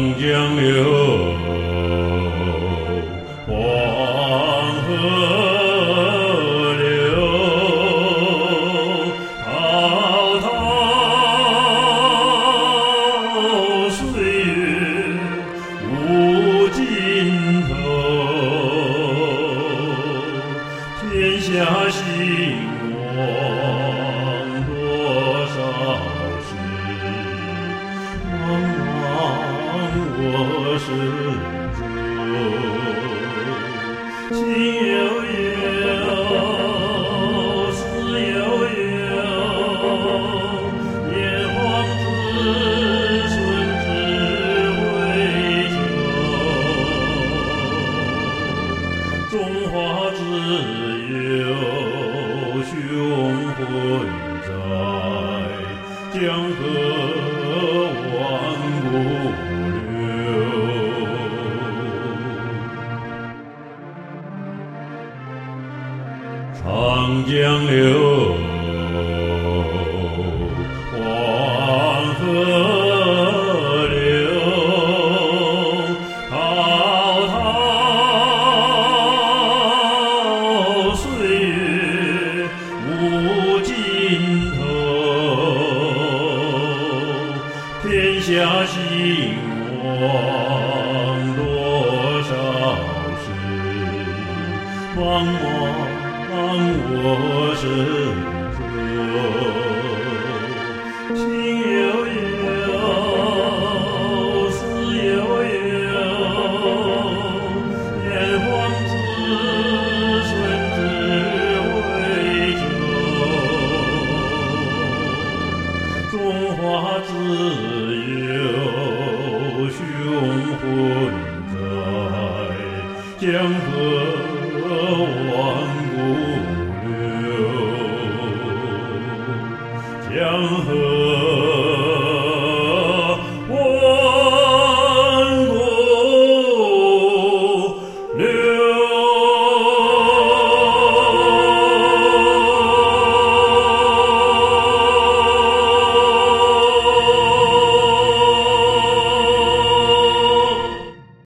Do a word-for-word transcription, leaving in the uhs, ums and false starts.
江流，黄河流，滔滔岁月无尽头。天下兴亡多少事，茫茫我身中。情悠悠，思悠悠，炎黄子孙只为求，中华自有雄浑在，江河万古流。长江流，黄河流，滔滔岁月无尽头。天下兴亡多少事，茫茫我身中。情悠悠，思悠悠，炎黄子孙只为求，中华自有雄浑在，江河万古流，江河